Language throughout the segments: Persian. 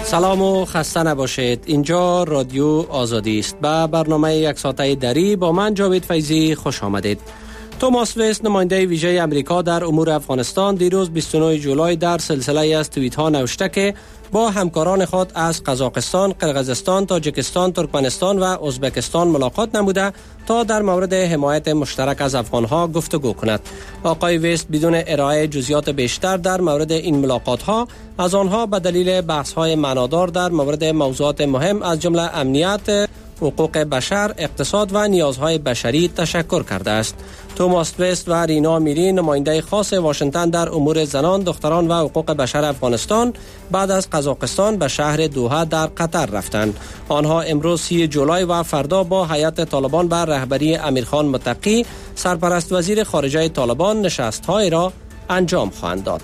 سلام و خسته نباشید. اینجا رادیو آزادی است. به برنامه یک ساعته دری با من جاوید فیضی خوش آمدید. توماس وست نماینده ویژه امریکا در امور افغانستان دیروز 29 جولای در سلسله از توییت ها نوشته که با همکاران خود از قزاقستان، قرقیزستان، تاجیکستان، ترکمنستان و ازبکستان ملاقات نموده تا در مورد حمایت مشترک از افغانها گفتگو کند. آقای وست بدون ارائه جزئیات بیشتر در مورد این ملاقات ها از آنها به دلیل بحث های معنادار در مورد موضوعات مهم از جمله امنیت، حقوق بشر، اقتصاد و نیازهای بشری تشکر کرده است. توماس وست و رینا میری نماینده خاص واشنگتن در امور زنان، دختران و حقوق بشر افغانستان بعد از قزاقستان به شهر دوحه در قطر رفتند. آنها امروز 30 جولای و فردا با هیئت طالبان بر رهبری امیرخان متقی سرپرست وزیر خارجه طالبان نشست‌های را انجام خواهند داد.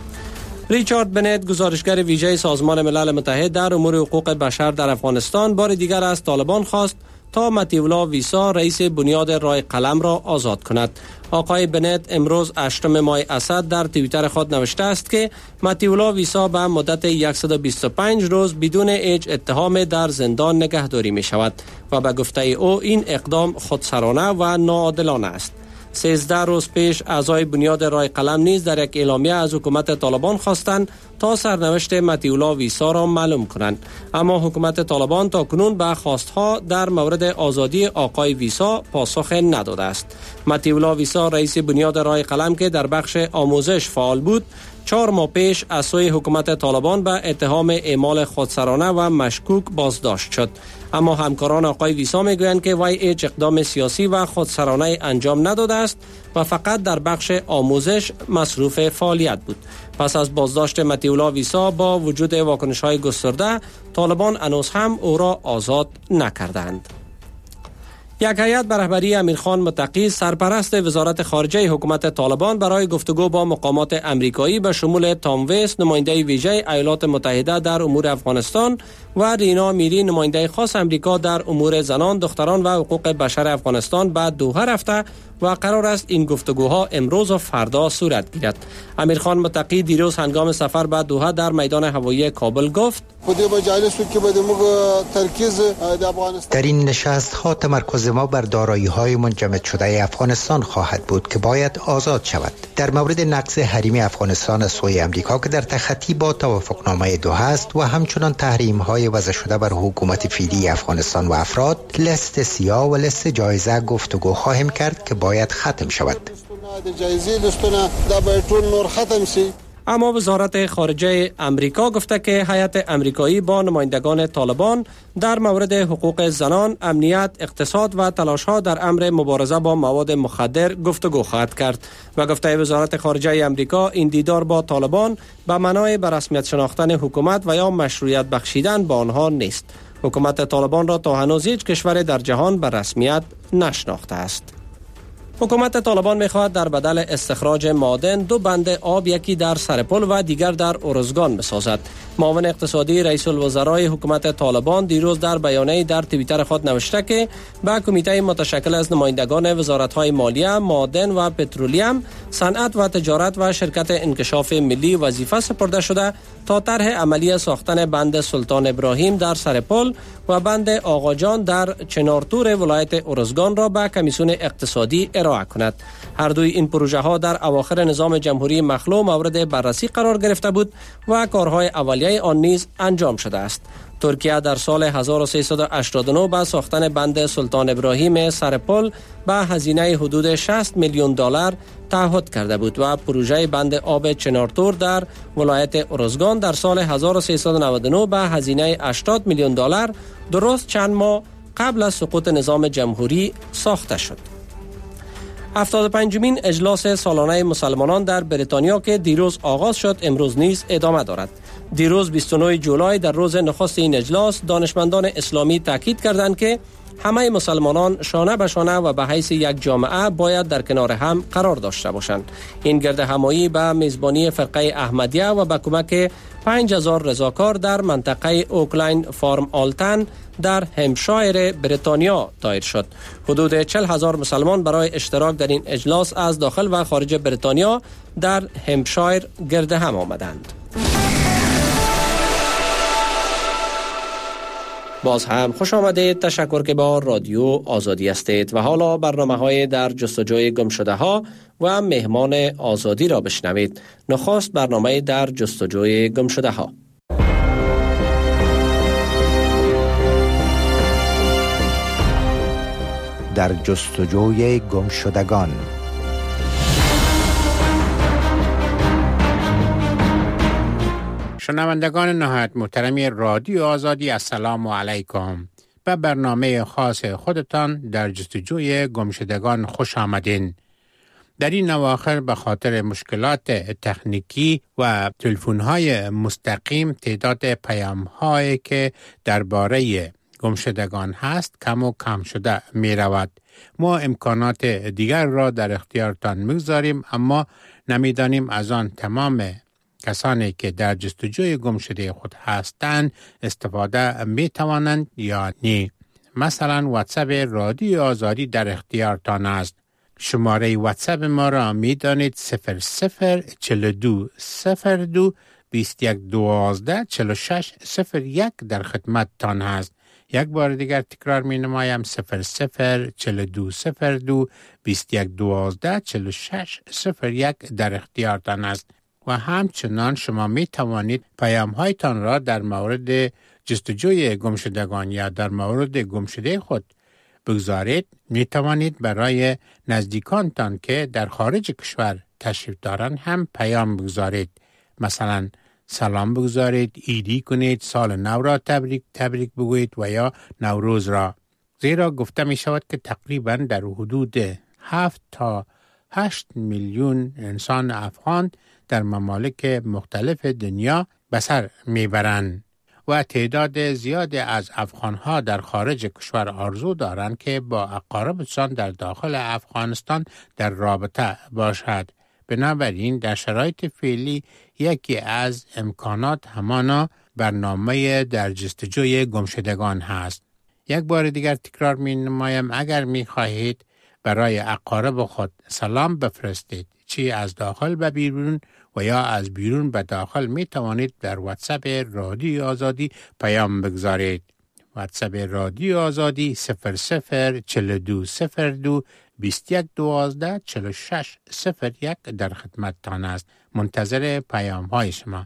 ریچارد بنت گزارشگر ویژه سازمان ملل متحد در امور حقوق بشر در افغانستان بار دیگر از طالبان خواست تا مطیع ویسا رئیس بنیاد رای قلم را آزاد کند. آقای بنت امروز 8 ماه اسد در توییتر خود نوشته است که مطیع ویسا به مدت 125 روز بدون هیچ اتهام در زندان نگهداری می شود و به گفته او این اقدام خودسرانه و ناعادلانه است. 13 روز پیش اعضای بنیاد رای قلم نیز در یک اعلامیه از حکومت طالبان خواستند تا سرنوشت مطیع ویسا را معلوم کنند، اما حکومت طالبان تاکنون به خواستها در مورد آزادی آقای ویسا پاسخ نداده است. مطیع ویسا رئیس بنیاد رای قلم که در بخش آموزش فعال بود 4 ماه پیش از سوی حکومت طالبان به اتهام اعمال خودسرانه و مشکوک بازداشت شد، اما همکاران آقای ویسا میگویند که وی هیچ اقدام سیاسی و خودسرانه انجام نداده است و فقط در بخش آموزش مصروف فعالیت بود. پس از بازداشت مطیع ویسا با وجود واکنش‌های گسترده، طالبان هنوز هم او را آزاد نکردند. یک هیئت به رهبری امیرخان متقی سرپرست وزارت خارجه حکومت طالبان برای گفتگو با مقامات امریکایی به شمول تام وست نماینده ویژه ایالات متحده در امور افغانستان و رینا میری نماینده خاص امریکا در امور زنان، دختران و حقوق بشر افغانستان به دوحه رفته و قرار است این گفتگوها امروز و فردا صورت گیرد. امیرخان متقی دیروز هنگام سفر به دوحه در میدان هوایی کابل گفت: در این نشست ها تمرکز ما بر دارایی های منجمد شده افغانستان خواهد بود که باید آزاد شود. در مورد نقض حریم افغانستان از سوی امریکا که در تخطی با توافقنامه دوحه است و همچنان تحریم های وضع شده بر حکومت فعلی افغانستان و افراد، لست سیاه و لست جایزه گفتگو خواهیم کرد که باید ختم شود. اما وزارت خارجه امریکا گفته که هیئت امریکایی با نمایندگان طالبان در مورد حقوق زنان، امنیت، اقتصاد و تلاش‌ها در امر مبارزه با مواد مخدر گفتگو خواهد کرد و گفته وزارت خارجه امریکا این دیدار با طالبان به معنای به رسمیت شناختن حکومت و یا مشروعیت بخشیدن به آنها نیست. حکومت طالبان را تا هنوز هیچ کشور در جهان به رسمیت نشناخته است. حکومت طالبان می‌خواهد در بدل استخراج معادن 2 بند آب، یکی در سرپل و دیگر در ارزگان بسازد. معاون اقتصادی رئیس الوزرای حکومت طالبان دیروز در بیانیه‌ای در توییتر خود نوشته که به کمیته متشکل از نمایندگان وزارت‌های مالیه، معادن و پترولیم، صنعت و تجارت و شرکت انکشاف ملی وظیفه سپرده شده تا طرح عملی ساختن بند سلطان ابراهیم در سرپل و بند آقاجان در چنارتور ولایت ارزگان را به کمیسیون اقتصادی ارائه کند. هر دوی این پروژه ها در اواخر نظام جمهوری مخلوع مورد بررسی قرار گرفته بود و کارهای اولیه آن نیز انجام شده است. ترکیه در سال 1389 به ساختن بند سلطان ابراهیم سرپل به هزینه حدود 60 میلیون دلار تعهد کرده بود و پروژه بند آب چنارتور در ولایت ارزگان در سال 1399 به هزینه 80 میلیون دلار درست چند ماه قبل از سقوط نظام جمهوری ساخته شد. 75مین اجلاس سالانه مسلمانان در بریتانیا که دیروز آغاز شد امروز نیز ادامه دارد. دیروز 29 جولای در روز نخست این اجلاس دانشمندان اسلامی تاکید کردند که همه مسلمانان شانه به شانه و به حیث یک جامعه باید در کنار هم قرار داشته باشند. این گرد همایی به میزبانی فرقه احمدیه و به کمک 5000 رضاکار در منطقه اوکلاین فارم آلتن در همشایر بریتانیا دایر شد. حدود 40,000 مسلمان برای اشتراک در این اجلاس از داخل و خارج بریتانیا در همشایر گرد هم آمدند. باز هم خوش آمدید. تشکر که با رادیو آزادی هستید و حالا برنامه‌های در جستجوی گمشده ها و مهمان آزادی را بشنوید. نخست برنامه در جستجوی گمشده ها. در جستجوی گمشدگان. شنوندگان نهایت محترمی رادیو آزادی، السلام علیکم. به برنامه خاص خودتان در جستجوی گمشدگان خوش آمدین. در این اواخر به خاطر مشکلات تکنیکی و تلفن‌های مستقیم تعداد پیام‌هایی که درباره گمشدگان هست کم و کم شده می رود. ما امکانات دیگر را در اختیارتان می‌گذاریم، اما نمی‌دانیم از آن تمام کسانی که در جستجوی گمشده خود هستند استفاده می توانند یا نه. مثلا واتساپ رادیو آزادی در اختیارتان است. شماره واتساپ ما را می دانید 0042 02 2112 46 01 در خدمت تان هست. یک بار دیگر تکرار می نمایم 0042 02 2112 46 01 در اختیارتان است. و همچنان شما می توانید پیام هایتان را در مورد جستجوی گمشدگان یا در مورد گمشده خود بگذارید. می توانید برای نزدیکانتان که در خارج کشور تشریف دارند هم پیام بگذارید. مثلا سلام بگذارید، عیدی کنید، سال نو را تبریک بگویید و یا نوروز را. زیرا گفته می شود که تقریبا در حدود 7 تا 8 میلیون انسان افغان در ممالک مختلف دنیا به سر میبرند و تعداد زیادی از افغانها در خارج کشور آرزو دارند که با اقاربشان در داخل افغانستان در رابطه باشد. بنابراین در شرایط فعلی یکی از امکانات همانا برنامه در جستجوی گمشدگان هست. یک بار دیگر تکرار می نمایم، اگر می خواهید برای اقارب خود سلام بفرستید، چی از داخل به بیرون و یا از بیرون به داخل، می توانید در واتساپ رادیو آزادی پیام بگذارید. واتساپ رادیو آزادی 0042 02 2112 46 01 در خدمت تان است. منتظر پیام های شما.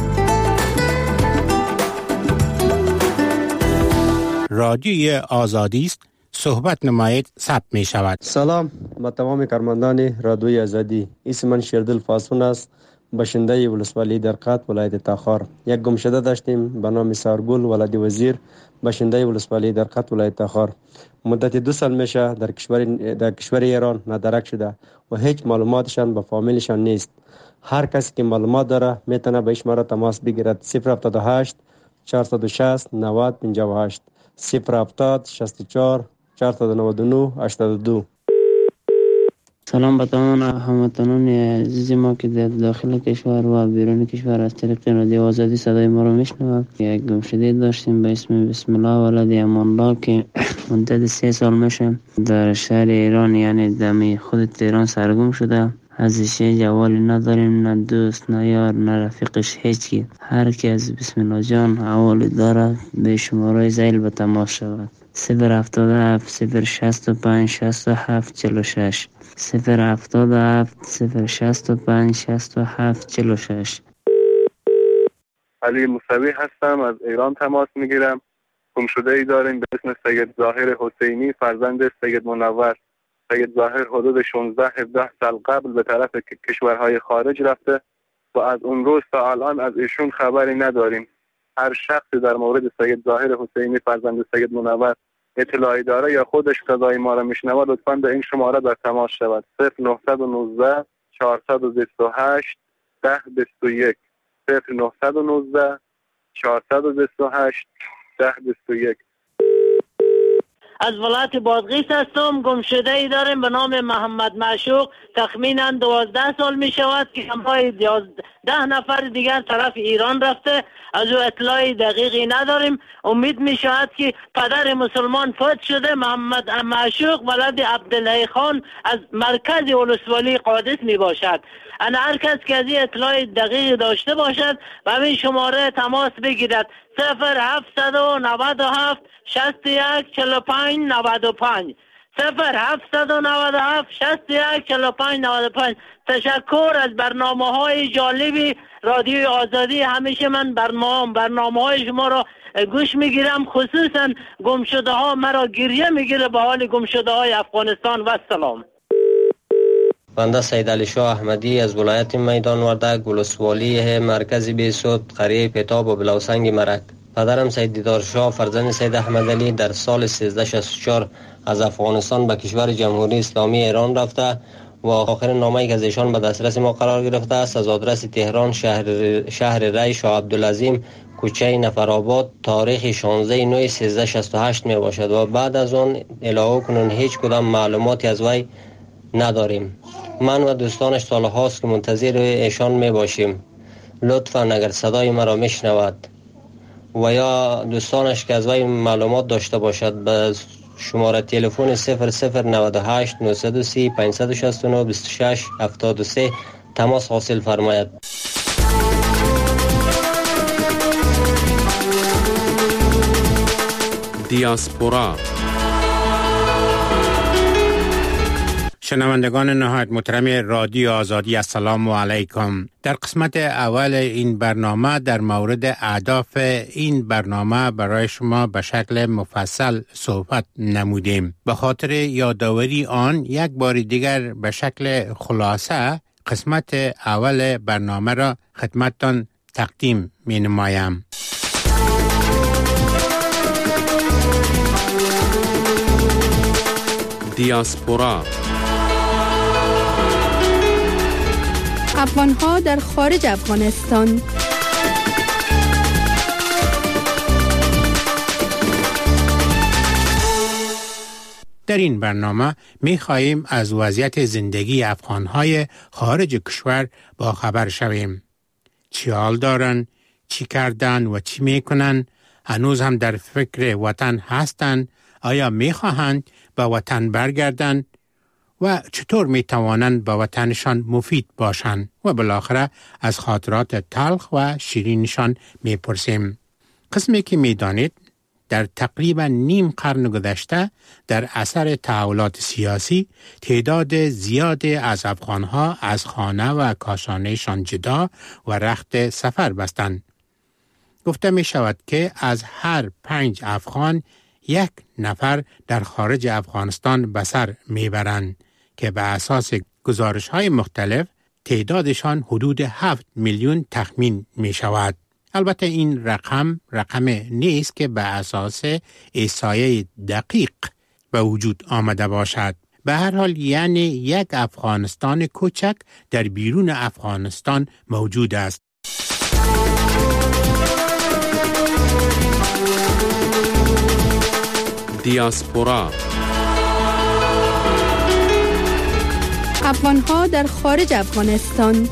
رادیوی آزادی است. صحبت نمایید ثبت می شود. سلام با تمام کارمندان رادیوی آزادی. اسم من شیردل فاسون است، باشنده ولسوالی درقات ولایت تاخار. یک گمشده داشتیم به نام سارگل ولادی وزیر، باشنده ولسوالی درقات ولایت تاخار. مدت 2 سال میشه در کشور ایران ندرک شده و هیچ معلوماتشان به فامیلشان نیست. هر کسی که معلومات داره میتونه به شماره تماس بگیرد. 078 460 90 58 070 64 499 82. سلام به تمام هموطنان عزیز ما که در داخل کشور و بیرون کشور از طریق رادیو آزادی صدای ما رو میشنوند. یک گمشده داشتیم به اسم بسم الله ولد امان الله که مدت 3 سال میشه در شهر ایران، یعنی دمی خود تهران سرگم شده. ازش جوالی نداریم، نه دوست نه یار نه رفیقش، هیچی. هر کی از بسم الله جان حوالی داره به شماره زیل به تماس شود. 077 065 67 46 077 065 67 46. علی موسوی هستم، از ایران تماس میگیرم. گمشده ای داریم به اسم سید ظاهر حسینی، فرزند سید منور. سید ظاهر حدود 16-17 سال قبل به طرف کشورهای خارج رفته و از اون روز تا الان از ایشون خبری نداریم. هر شخصی در مورد سید ظاهر حسینی فرزند سید منور اطلاعی داره یا خودش صدای ما را میشنوه لطفاً به این شماره در تماس شود. 0919 428 1021 0919 428 1021. از ولایت بادغیس هستم. گمشده ای داریم به نام محمد معشوق، تخمینا 12 سال می شود که همراه 10 نفر دیگر طرف ایران رفته. از او اطلاعی دقیقی نداریم. امید می شود که پدر مسلمان فوت شده. محمد معشوق ولد عبدالله خان از مرکز ولسوالی قادس می باشد. انا هر کس که از این اطلاع دقیق داشته باشد و این شماره تماس بگیرد 0797 61 45 95 0797 61 45 95. تشکر از برنامه‌های جالبی رادیوی آزادی. همیشه من برنامه‌های شما را گوش میگیرم، خصوصا گمشده ها مرا گریه میگیره به حال گمشده های افغانستان. و سلام. بنده سید علی شاه احمدی از ولایت میدان وردک، ولسوالی مرکز بیسود، قریه پتاب و بلوسنگ مرک. پدرم سید دیدار شاه فرزند سید احمد علی در سال 1364 از افغانستان به کشور جمهوری اسلامی ایران رفته و آخرین نامه‌ای که از ایشان به دسترس ما قرار گرفته است از آدرس تهران شهر ری شاه عبدالعظیم کوچه نفرآباد تاریخ 16/9/1368 می باشد و بعد از آن الهو کنون هیچ کدام معلوماتی از وی نداریم. من و دوستانش سالهاست که منتظر ایشان می باشیم. لطفاً اگر صدای مرا میشنود و یا دوستانش که از وی معلومات داشته باشد به شماره تلفن 0098 930 569 26 73 تماس حاصل فرماید. دیاسپورا. شنوندگان نهایت محترم رادیو آزادی، السلام علیکم. در قسمت اول این برنامه در مورد اهداف این برنامه برای شما به شکل مفصل صحبت نمودیم. به خاطر یادآوری آن یک بار دیگر به شکل خلاصه قسمت اول برنامه را خدمتتان تقدیم می نمایم. دیاسپورا. افغان‌ها در خارج افغانستان. در این برنامه می‌خواهیم از وضعیت زندگی افغان‌های خارج کشور با خبر شویم. چی حال دارن، چی کردن و چی میکنن، هنوز هم در فکر وطن هستند، آیا می‌خواهند به وطن برگردند و چطور میتوانند به وطنشان مفید باشند و بالاخره از خاطرات تلخ و شیرینشان میپرسیم. قسمی که میدانید در تقریبا نیم قرن گذشته در اثر تحولات سیاسی تعداد زیادی از افغانها از خانه و کاشانهشان جدا و رخت سفر بستند. گفته می شود که از هر 5 افغان 1 نفر در خارج افغانستان به سر میبرند که به اساس گزارش‌های مختلف تعدادشان حدود 7 میلیون تخمین می شود. البته این رقم نیست که به اساس احصایه دقیق به وجود آمده باشد. به هر حال یعنی یک افغانستان کوچک در بیرون افغانستان موجود است. دیاسپورا. افغان‌ها در خارج افغانستان.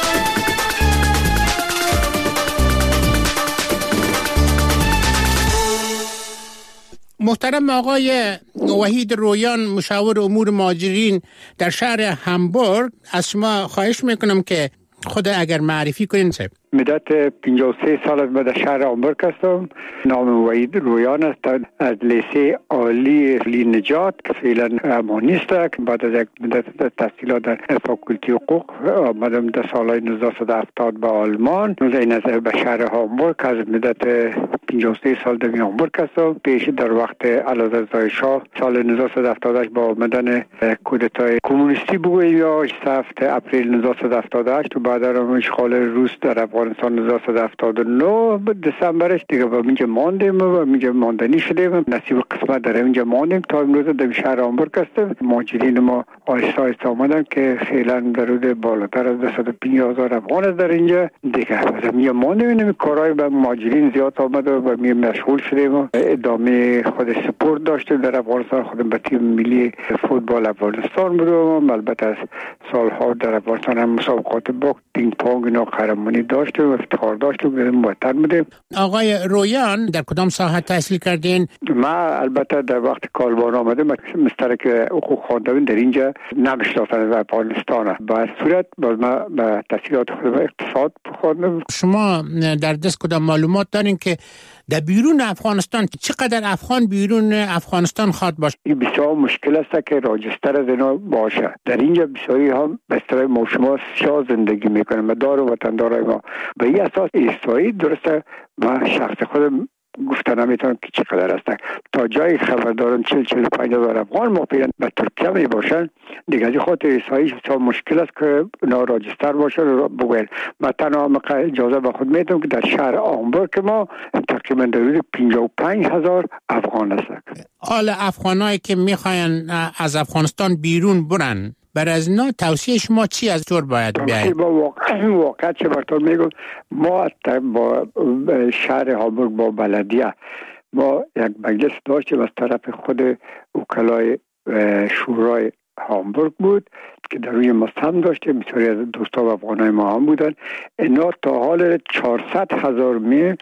محترم آقای وحید رویان، مشاور امور مهاجرین در شهر همبورگ، از شما خواهش میکنم که خود اگر معرفی کنین. مدت 53 سال از در شهر همبورگ هستم. نام وحید رویان است. از لیسه عالی نجات که فعلا امانیست که بعد از یک مدت تحصیلات در فاکولتی حقوق آمدم در سالهای 1970 به آلمان. این از به شهر همبورگ از مدت 53 سال در همبورگ هستم. پیش در وقت اعلیحضرت شاه سال 1978 با آمدن کودتای کمونیستی بگوییم یا 7 اپریل 1978 و بعد از اشغال روس در افغانستان 1979 دسامبرش دیگه با اینجا ماندیم و اینجا ماندنی شدیم. نصیب قسمت در اینجا ماندیم تا امروز در شهر همبورگ هستیم. مهاجرین ما آهسته آهسته آمدن که فعلا در حدود بالاتر از 250,000 افغان است در اینجا دیگه. از اینجا ماندیم. این کارهای به مهاجرین زیاد آمد و به می مشغول شدیم و ادامه خود سپورت داشتیم در افغانستان. خودم به تیم ملی فوتبال افغانستان بودم. البته از سالها در افغانستان هم مسابقات باخت پینگ پونگ اینا قهرمانی داشتیم و افتخار داشتیم که وطن بودیم. آقای رویان در کدام ساحه تحصیل کردین؟ ما البته در وقت کالبان آمدم مشترک حقوق خواندم در اینجا نمیشناختن در افغانستان. به صورت باز ما به تحصیلات خودم اقتصاد خواندم. شما در دست کدام معلومات دارین که در بیرون افغانستان چقدر افغان بیرون افغانستان خواد باشه؟ این بسیار مشکل است که راجستر از اینا باشه. در اینجا بسیاری هم به اصطلاح ما شما سیاه زندگی میکنن، مدار و وطندارای ما به این اساس ایستایی درسته. و شخص خودم گفتن نمیتونم که چقدر هستن. تا جای خبر دارم 40-45 هزار افغان موقعا به ترکیه می باشن. دیگه از خاطر ایساییش بسیار مشکل است که اونا راجستر باشه رو بگوین. من تنها اجازه به خود میدم که در شهر آمبورگ ما تقریبا در حدود 55 هزار افغان هستن. حال افغانایی که میخواین از افغانستان بیرون برن، برای از اینا توصیه شما چی از طور باید بیاید؟ با واقعا چه برطور میگم، ما با شهر هامبورگ با بلدیه ما یک مجلس داشتیم از طرف خود وکلای شورای هامبورگ بود که در روی مستم داشتیم. بسیاری از دوستا و افغانای ما هم بودن. اینا تا حال 400,000 میل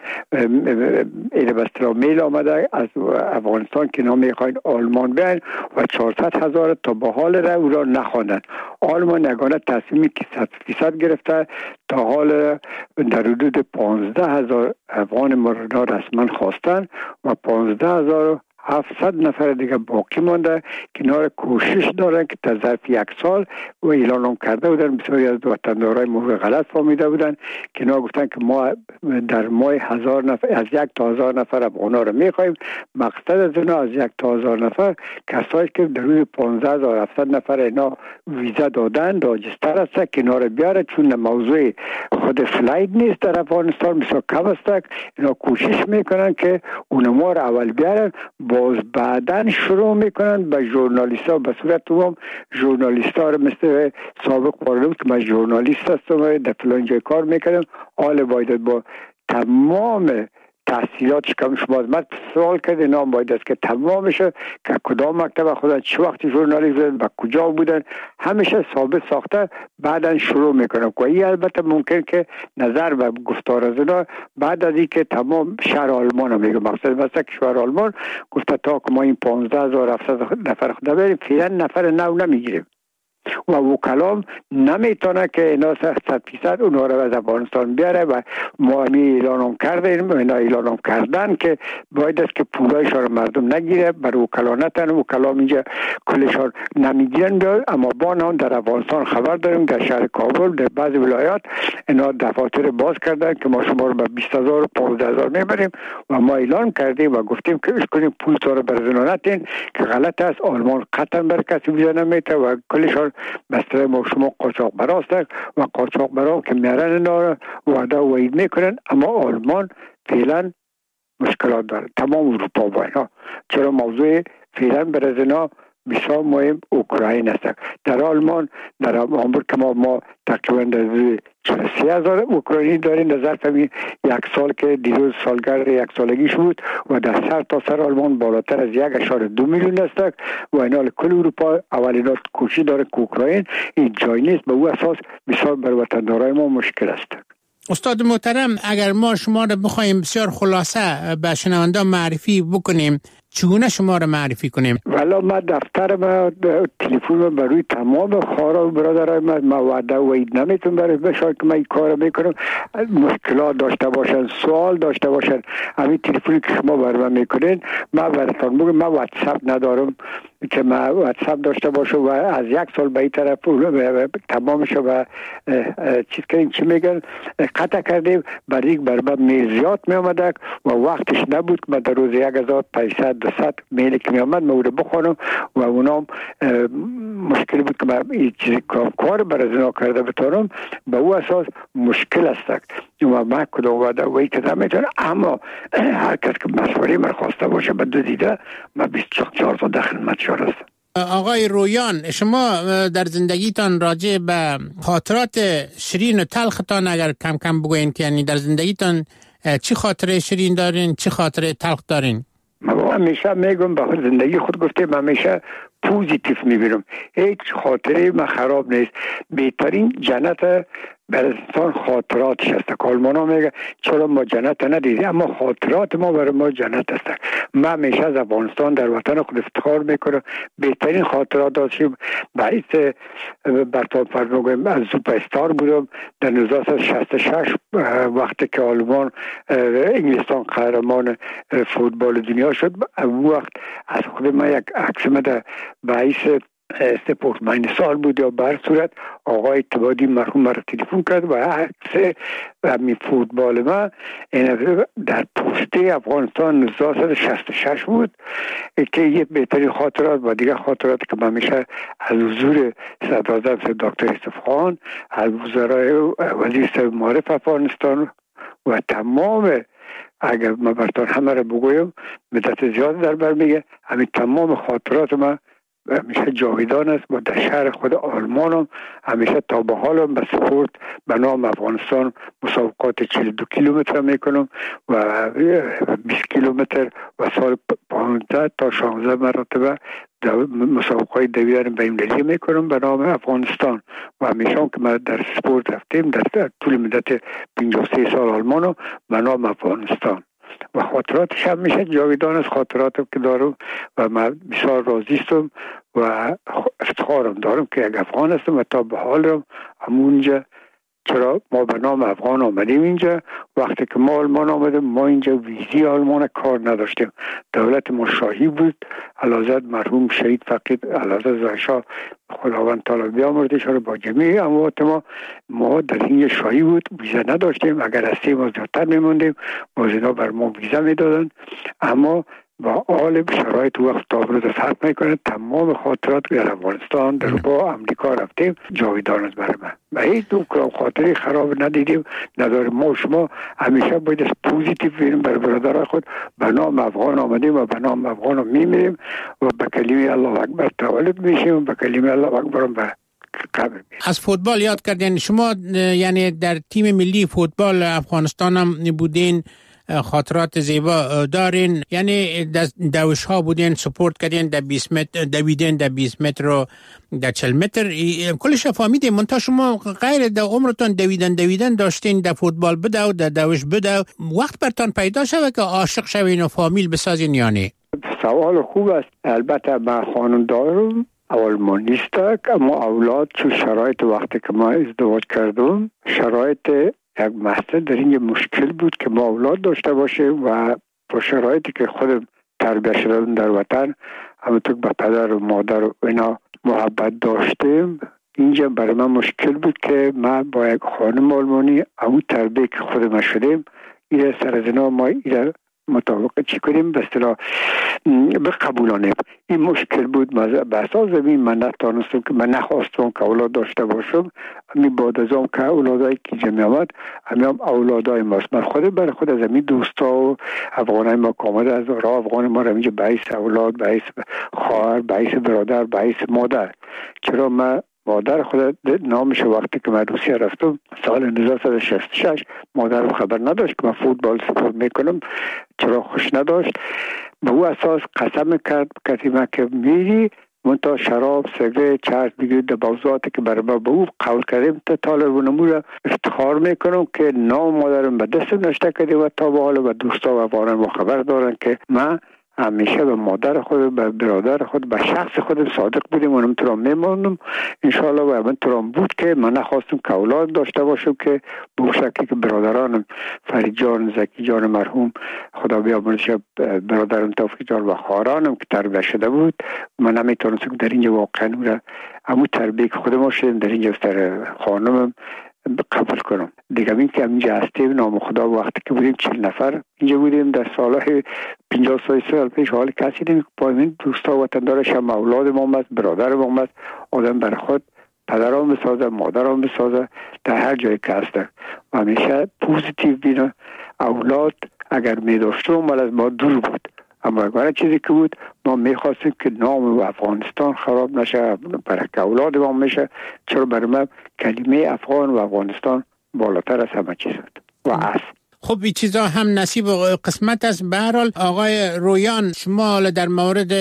آمده از افغانستان که اینا میخواین آلمان بیاین و 400,000 تا به حال او را نخواندن. آلمان یگانه تصمیمی که 100% گرفته تا حال در حدود 15,000 افغان ما را رسما خواستن و 15,700 نفر دیگه باقی مانده که اینا کوشش دارن که تا ظرف 1 سال و اعلان هم کرده بودن. بسیاری از وطندارای ما غلط فهمیده بودن که اینا گفتن که ما در ماه 1000 نفر از 1 تا 1000 نفر افغانا رو میخوایم. مقصد از اینا از 1 تا 1000 نفر کسایی که در روز 15,700 نفر اینا ویزا دادن راجستر هست که اینا رو بیاره، چون موضوع خود فلایت نیست در افغانستان بسیار کم است. اینا کوشش میکنن که اونما رو اول بیارن، باز بعدن شروع میکنن به ژورنالیست ها به صورت عموم. ژورنالیست ها رو مثل سابق پارلمان که من ژورنالیست هستم در فلان جای کار میکنم، حال باید با تمام تحصیلات کم شما از من سوال کرده نام باید است که تمامشه که کدام مکتب خودن چه وقتی ژورنالیست بودن و کجا بودن همیشه ثابت ساخته بعدن شروع میکنم. که این البته ممکن که نظر و گفتار از اینا بعد از این که تمام شهر آلمان هم میگه مقصد مثلا که شهر آلمان گفته تا که ما این 15,700 نفر خود بریم فعلا نفر نو نمیگیریم و وکلام نمیتونه که اینا 100% اونها رو از افغانستان بیاره و ما اعلانم کردیم، اینا اعلانم کردن که باید است که پولایشان رو مردم نگیره، بر وکلا نتن. وکلام اینجا کلشان نمیگیرن. اما با هم در افغانستان خبر داریم در شهر کابل در بعضی ولایات اینا دفاتر باز کردن که ما شما رو به 20,000 و 15,000 میبریم و ما اعلان کردیم و گفتیم که اش کنیم پول تو رو برزنو نتین که غلط است. آلمان قطعا بر کسی ویزا نمیده و کلشان مثلا ما شما قاچاق براست و قاچاق برا که میارن اینا وعده و وعید میکنن. اما آلمان فعلا مشکلات داره، تمام اروپا با اینا. چرا موضوع فعلا برای اینا بسیار مهم اوکراین است. در آلمان در هامبورگ که ما تقریبا 43,000 اوکراینی داریم در ظرف 1 سال که دیروز سالگرد 1 سالگیش بود و در سر تا سر آلمان بالاتر از 1.2 میلیون است و اینا کل اروپا اولینا کوشش داره که اوکراین این جای نیست. به او اساس بسیار بر وطندارای ما مشکل است. استاد محترم، اگر ما شما رو بخوایم بسیار خلاصه به شنونده معرفی بکنیم چگونه شما رو معرفی کنیم؟ والا ما دفتر ما تلفن برای تمام خارا و برادرای ما وعده و اید نمیتون برای بشاید که من این کار میکنم. مشکلات داشته باشن، سوال داشته باشن، همین تلفنی که شما برای من میکنین ما براتون بگم. ما واتساپ ندارم که ما واتساپ داشته باشه و از 1 سال به این طرف تمامش و چیز که این چی میگن قطع کردیم. برای برای میزیات می آمده و وقتش نبود که من در روز 1,500-200 میلی که می آمد من رو بخونم و اونام مشکل بود که من این چیز کار برای زنا کرده بتانم. به او اساس مشکل است و من کدام وعده و این که نمیتونه. اما هر کس که مشوره من خواسته باشه به دو دیده من 24 تا در خدمت شما هستم. آقای رویان، شما در زندگیتان راجع به خاطرات شیرین و تلختان اگر کم کم بگوین که یعنی در زندگیتان چی خاطره شیرین دارین چی خاطره تلخ دارین؟ من همیشه میگم به زندگی خود گفتم همیشه پوزیتیو میبینم. هیچ خاطره من خراب نیست. بهترین جنت برای انسان خاطراتش هست. آلمانا میگه چرا ما جنت ندیدیم، اما خاطرات ما برای ما جنت هست. من همیشه از افغانستان در وطن خود افتخار میکنم. بهترین خاطرات داشتیم. باعث برطاب فرموگم از سوپر استار بودم در 1966 وقتی که آلمان انگلستان قهرمان فوتبال دنیا شد. اون وقت از خود من یک عکس در باعث سپورتمن سال بود یا بر صورت آقای اتبادی مرحوم مرا تلفن کرد و عکس همین فوتبال ما در پوسته افغانستان 1966 بود که یه بهترین خاطرات و دیگه خاطرات که من میشه از حضور صدراعظم دکتر یوسف خان، از وزرای وزیر معارف افغانستان و تمام، اگر من براتون همه رو بگویم مدت زیاد در بر میگه، همین تمام خاطرات من همیشه جاویدان است و در شهر خود آلمان هم همیشه تا به حال هم به سپورت به نام افغانستان مسابقات 42 کیلومتر میکنم و 20 کیلومتر و سال 15 تا 16 مرتبه مسابقات دویدن بین‌المللی میکنم به نام افغانستان و همیشه که ما در سپورت رفتیم در طول مدت 53 سال آلمان به نام افغانستان و خاطراتش هم میشه جاویدان از خاطراتم که دارم و من بسیار راضی هستم و افتخارم دارم که یک افغان هستم و تا به حالم همونجا. چرا ما به نام افغان آمدیم اینجا؟ وقتی که ما آلمان آمدیم ما اینجا ویزی آلمان کار نداشتیم. دولت ما شاهی بود. علازت مرحوم شهید فقید علازت زایشا خداوند تعالی بیامرزش رو با جمیع اموات ما در این شاهی بود. ویزا نداشتیم. اگر از 3 ماه زیادتر میموندیم باز اینا بر ما ویزا میدادن. اما با حال شرایط وقت تابرد فرق میکنه. تمام خاطرات در افغانستان در با امریکا رفتیم جاویدان است برای من و هیچ خاطری خراب ندیدیم نداریم. ما شما همیشه باید پوزیتیو بینیم برای برادرای خود. به نام افغان آمدیم و به نام افغان میمیریم و به کلمه الله اکبر تولد میشیم و به کلمه الله اکبر به قبر میشیم. از فوتبال یاد کردین شما، یعنی در تیم ملی فوتبال افغانستان هم بودین، خاطرات زیبا دارین، یعنی دوش ها بودین، سپورت کردین در 20 متر، دویدین در 20 متر و در 40 متر، کلش فهمیدین. منتها شما غیر در عمرتون دویدن داشتین، در فوتبال بدو، در دوش بدو، وقت برتان پیدا شده که عاشق شوین و فامیل بسازین یا نه؟ سوال خوب است. البته من خانم دارم آلمانیست، اما اولاد چون شرایط وقتی که ما ازدواج کردم شرایط یک مسئله در این مشکل بود که ما اولاد داشته باشیم و با شرایطی که خودم تربیت شدم در وطن همونطور به پدر و مادر و اینا محبت داشتیم. اینجا برای من مشکل بود که ما با یک خانم آلمانی همون تربیت که خودم شدیم این سر از اینا ما این مطابق چی کنیم به اصطلاح بقبولانیم. این مشکل بود. به اساس زمین من نتانستم که من نخواستم که اولاد داشته باشم. همین بعد از اون که اولادایی که جمعی آمد همین اولادای ماست. من خود برای خود از همین دوستا و افغانای ما که آمده از راه افغان ما رو اینجا باعث اولاد، باعث خواهر، باعث برادر، باعث مادر. چرا من مادر خود نامش وقتی که من روسیه رفتم سال 1966 مادرم خبر نداشت که من فوتبال سپورت میکنم. چرا خوش نداشت. به او اساس قسم کرد کسی من که میری منتها شراب، سیگار، چرس بگیرید در موضوعاتی که برای ما به او قول کردیم تا طالب و نمو افتخار میکنم که نام مادرم به دستم نشته کرده و تا به حال و دوستا و افغانان خبر دارن که من همیشه به مادر خود، به برادر خود، به شخص خود صادق بودیم و نمیتونم میمانم انشاءالله. و همینطورم بود که من نخواستم که اولاد داشته باشم که به شکلی که برادرانم فرید جان، زکی جان مرحوم خدا بیامرزش، برادرم توفیق جان و خواهرانم که تربیت شده بود من نمیتونستم در اینجا واقعا همون تربیت که خودم شدیم در اینجا سر خانمم قبول کنم. دیگه این که اینجا هستیم نام خدا وقتی که بودیم 40 نفر اینجا بودیم در سالهای 50 سال پیش حال کسی دیم با این دوستا و وطندارش هم اولاد ما هست، برادر ما هست. آدم بر خود پدرام بسازه، مادرام بسازه در هر جایی که هسته و همیشه پوزیتیو بینه. اولاد اگر می داشتم مال از ما دور بود، اما اگر چیزی که بود ما میخواستیم که نام افغانستان خراب نشه، برای که اولاد ما میشه. چرا برای من کلمه افغان و افغانستان بالاتر از همه چیز بود و است. خب این چیزا هم نصیب و قسمت است. به هر حال آقای رویان، شما در مورد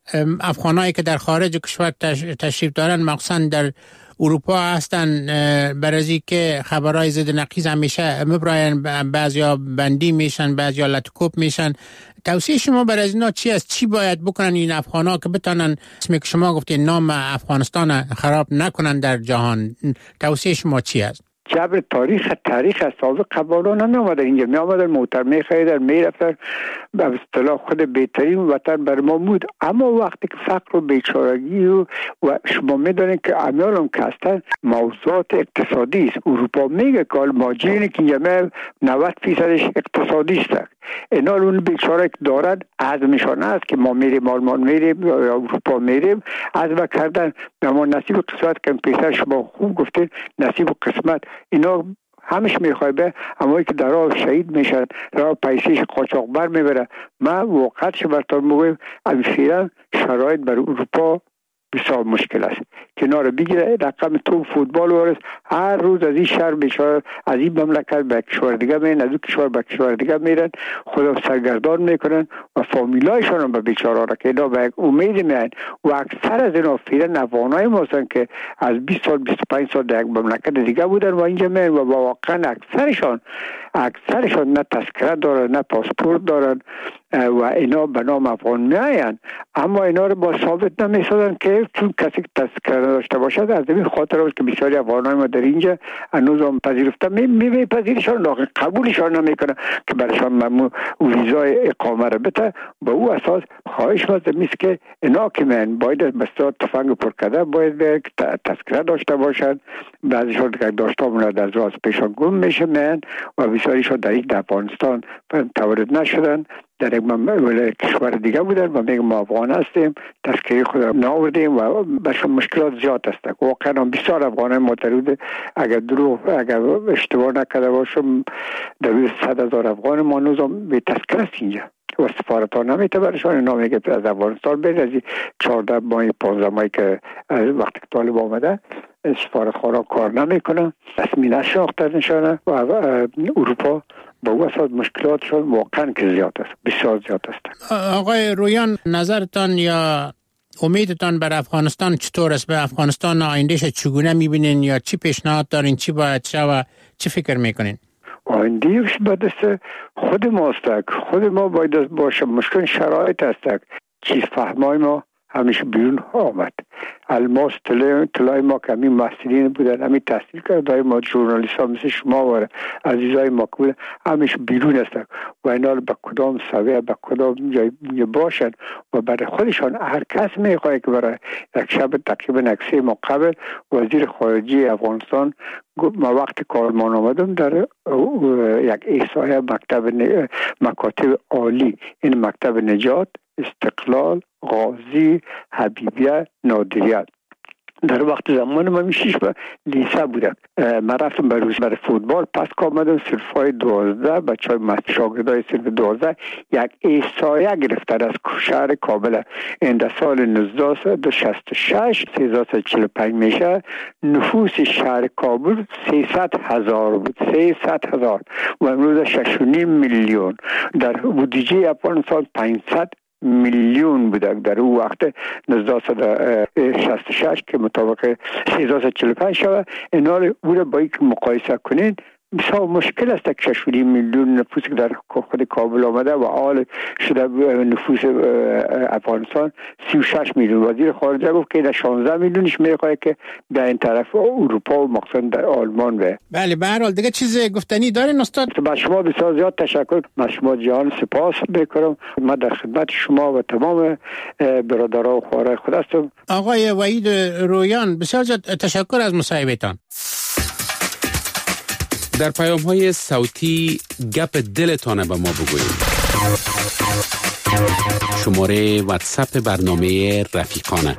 افغانایی که در خارج کشور تشریف دارن، مخصوصا در اروپا هستن، برای که خبرهای ضد نقیض همیشه مبراین، بعضیا بندی میشن، بعضیا لطکوب میشن. توصیه شما برای اینا چی است؟ چی باید بکنن این افغانا که بتونن اسمی که شما گفتین نام افغانستان خراب نکنن در جهان؟ توصیه شما چی است؟ جبر تاریخ از سابق قبالان نمی آمدن اینجا، می آمدن محترمه خیلی می رفتن، به اصطلاح خود بهترین وطن بر ما بود. اما وقتی که فقر و بیچارگی و شما می دانید که امیال که هستن موضوعات اقتصادی است. اروپا میگه که ماجرینی که اینجا 90% اقتصادی است. اینا اون بیچاره که دارد عزمشان است که ما میریم آلمان میریم یا اروپا میریم، عزم کردن ما نصیب و قسمت که پیسر شما خوب گفتین نصیب و قسمت اینا همش میخوای به همایی که در راه شهید میشن، راه پیسیش قاچاقبر میبره. من واقعا براتون میگم فعلا شرایط بر اروپا بسیار مشکل است. کنار بگیره رقم تو فوتبال ورس هر روز از این شهر بیچاره از این مملکت به کشور دیگه میرن، از این کشور به کشور دیگه میرن، خدا سرگردان میکنن و فامیلایشان هم به بیچاره را که اینا به امید میان. و اکثر از اینا فعلا افغانای ما هستن که از 20 سال 25 سال در یک مملکت دیگه بودن و اینجا میان و واقعا اکثرشان نه تذکره دارن نه پاسپورت دارن و اینا به نام افغان میاین، اما اینا رو با ثابت نمیسازن که چون کسی که تذکره داشته باشد. از این خاطر است که بسیاری افغانای ما در اینجا هنوز هم پذیرفته میپذیرشان، قبولشان نمیکنه که برایشان ویزای اقامه رو بده. با او اساس خواهش میست که اینا که من باید بسیار تفنگ پر کرده باید تذکره داشته باشد. بعضیشان که داشته بودند از راز پیشان گم میشه من و بسیاریشان در این افغانستان تولد نشدن، در یک کشور دیگه بودن و میگم ما افغان هستیم، تذکره خود را ناوردیم و برشان مشکلات زیاد هستند. واقعا بسیار افغانای معترض، اگر اشتباه نکرده باشم در 100,000 افغان ما هنوز به تذکره است اینجا و سفارت ها نمیته برشان. اینا میگه از افغانستان برید، از 14 ماه 15 ماهی که وقتی که طالب آمده سفارت خورا کار نمیکنه، رسمی نشناخته نشانه و اروپا با واسط مشکلاتشون واقعا که زیاد است، بسیار زیاد است. آقای رویان، نظرتان یا امیدتان بر افغانستان چطور است؟ به افغانستان آیندهش چگونه میبینین یا چی پیشنهاد دارین؟ چی باید شود؟ چی فکر میکنین؟ آیندهش بدست خود ماست، خود ما باید باشه. مشکل شرایط است، چیز فهمای ما همیشه بیرون آمد. الماس طلای ما که همین محصلین بودن، همین تحصیل کرده ما ژورنالیست ها مثل شما و عزیزای ما که بودن همیشه بیرون هستن و اینا به کدام سویه به کدام جای باشن و برای خودشان هر کس میخواه که برای یک شب تقریبا 3 ماه قبل وزیر خارجه افغانستان ما وقت کارمان آمدم در یک احصایه مکاتب عالی، این مکتب نجات، استقلال، غازی، حبیبیه، نادریت، در وقت زمان من میشیش به لیسه بودم. من رفتم برای فوتبال، پس که آمدم صرفای 12 بچه های شاگردای صرف 12 یک احصایه گرفتن از شهر کابل. این در سال 1966 345 میشه، نفوس شهر کابل 300,000 بود، 300,000 و امروز 6.5 میلیون. در بودجه افغانستان 500 میلیون بوده در اون وقت 1966 که مطابق 345 شود. اینا رو با یک مقایسه کنین بسیار مشکل است که 6.5 میلیون نفوس که در خود کابل آمده و حال شده نفوس افغانستان 36 میلیون. وزیر خارجه گفت که در 16 میلیونش میخواد که در این طرف اروپا و مخصوصا در آلمان به. بله، به هر حال دیگه چیز گفتنی دارین استاد؟ با شما بسیار زیاد تشکر. من شما جهان سپاس میکنم. من در خدمت شما و تمام برادران و خوارای خود هستم. آقای وحید رویان، بسیار زیاد تشکر از مصاحبهتان. در پیام‌های صوتی گپ دلتان به ما بگویید. شماره واتساپ برنامه رفیقانه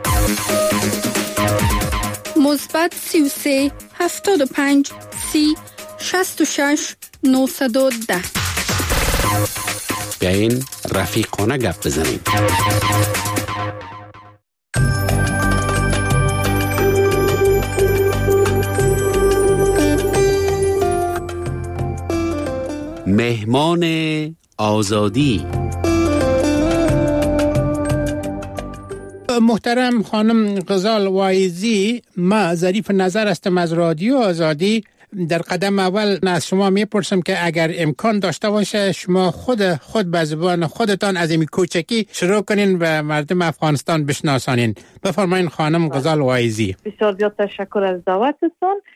+33 75 30 66 910. بیاین رفیقانه گپ بزنیم. مهمان آزادی. محترم خانم غزال وایزی، ما ظریف نظر هستم از رادیو آزادی. در قدم اول از شما میپرسم که اگر امکان داشته باشه شما خود به زبان خودتان از این کوچکی شروع کنین و مردم افغانستان بشناسانین. بفرمایین خانم غزال وایزی. بسیار زیاد تشکر از دعوتتون.